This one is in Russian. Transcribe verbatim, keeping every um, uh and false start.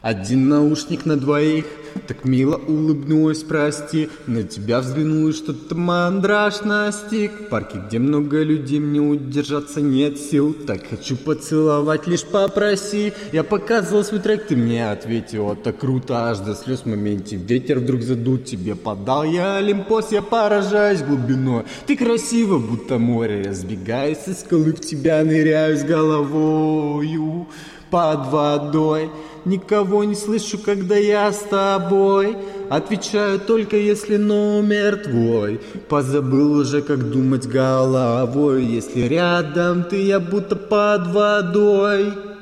Один наушник на двоих. Так мило улыбнулась, прости. На тебя взглянул и что-то мандраж настиг. В парке, где много людей, мне удержаться нет сил. Так хочу поцеловать, лишь попроси. Я показывал свой трек, ты мне ответила. Так круто, аж до слез в моменте. Ветер вдруг задул, тебе подал я Олимпос. Я поражаюсь глубиной. Ты красива, будто море. Разбегаюсь со скалы, в тебя ныряю с головою под водой. Никого не слышу, когда я с тобой. Отвечаю только если номер твой. Позабыл уже, как думать головой. Если рядом ты, я будто под водой.